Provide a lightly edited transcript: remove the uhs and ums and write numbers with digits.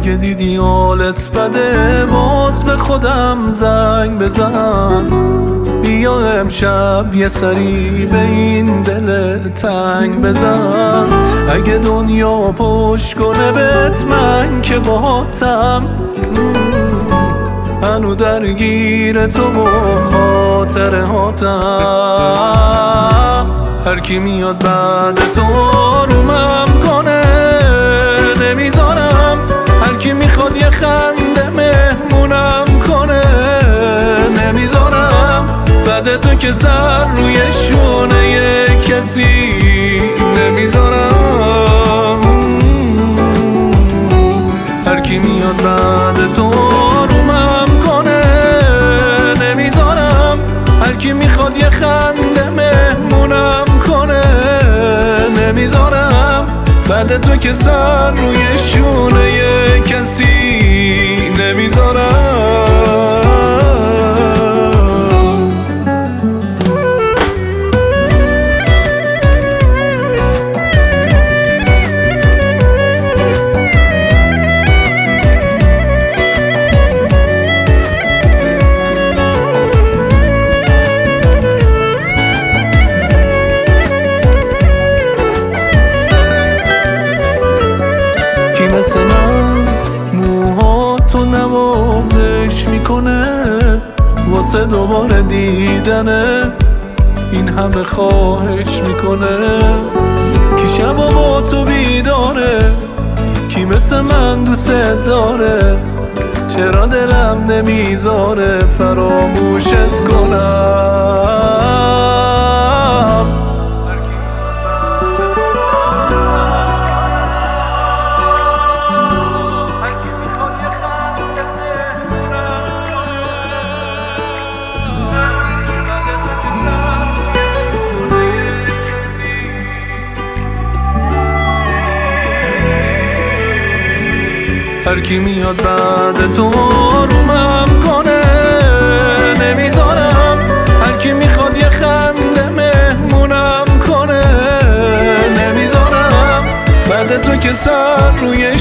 اگه دیدی حالت بده باز به خودم زنگ بزن، بیا امشب یه سری به این دل تنگ بزن. اگه دنیا پشت کنه بهت من که باهاتم، هنو درگیر تو و خاطره هاتم. هر کی میاد بعد تو آرومم کنه نمیذارم، هر کی میخواد یه خنده مهمونم کنه نمیذارم. بعد تو که سر روی شونه یه کسی نمیذارم. هر کی میاد بعد تو آرومم کنه نمیذارم، هر کی میخواد یه خنده مهمونم کنه نمیذارم. بعد تو که سر روی شونه یه کسی نمیذارم. مثل من موهاتو نوازش میکنه واسه دوباره دیدنه، این همه خواهش میکنه. کی شبا با تو بیداره، کی مثل من دوست داره، چرا دلم نمیذاره فراموشت کنم. هر کی میاد بعد تو آرومم کنه نمیذارم، هر کی میخواد یه خنده مهمونم کنه نمیذارم. بعد تو که سر روی